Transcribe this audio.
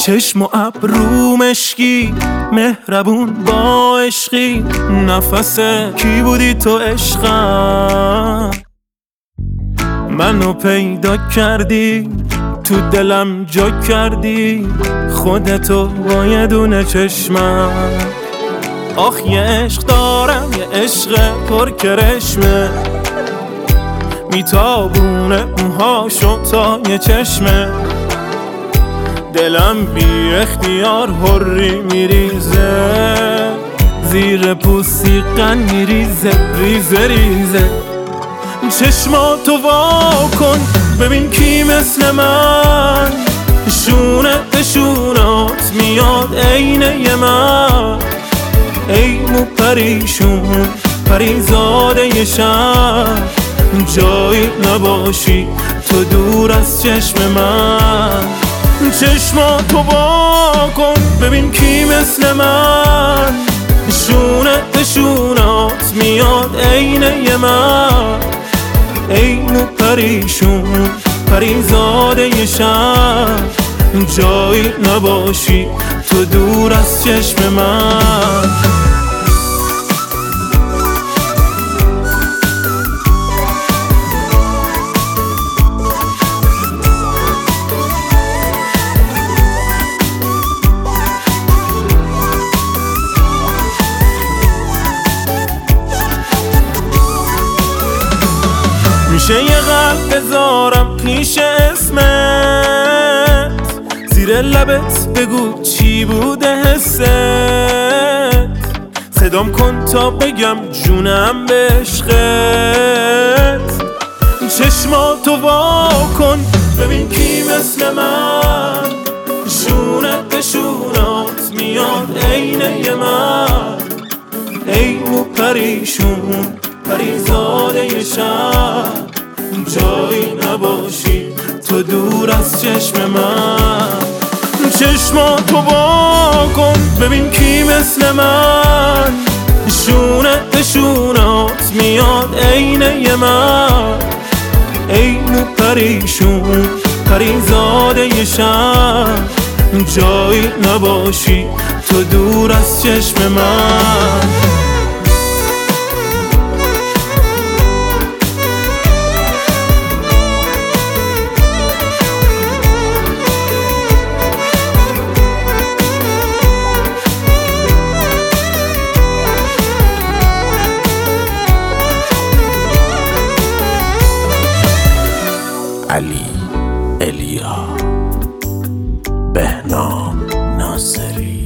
چشم و ابرو مشکی، مهربون با عشقی، نفس کی بودی تو عشقم؟ منو پیدا کردی، تو دلم جا کردی، خودتو با یه دونه چشمم. آخ یه عشق دارم، یه عشق پر کرشمه، میتابونه موهاشو تا یه چشمه. دلم بی اختیار حری میریزه، زیر پوستی قن میریزه، ریزه ریزه. چشماتو وا کن ببین کی مثل من، شونه به شونات میاد عین من. ای مو پریشون پریزاده ی شهر، جایی نباشی تو دور از چشم من. چشماتو وا کن ببین کی مثل من، شونه به شونات میاد عین من. ای مو پریشون پریزاده ی شهر، جایی نباشی تو دور از چشم من. میشه یه قلب بذارم پیش اسمت، زیر لبت بگو چی بوده حست. صدام کن تا بگم جونم به عشقت. چشماتو وا کن ببین کی مثل من، شونت به شونات میاد عین من. ای مو پریشون پریزاده ی شهر، جایی نباشی تو دور از چشم من. چشماتو وا کن ببین کی مثل من، شونت به شونات میاد عین من. ای مو پریشون پریزاده ی شهر، جایی نباشی تو دور از چشم من. علی الیا، بهنام ناصری.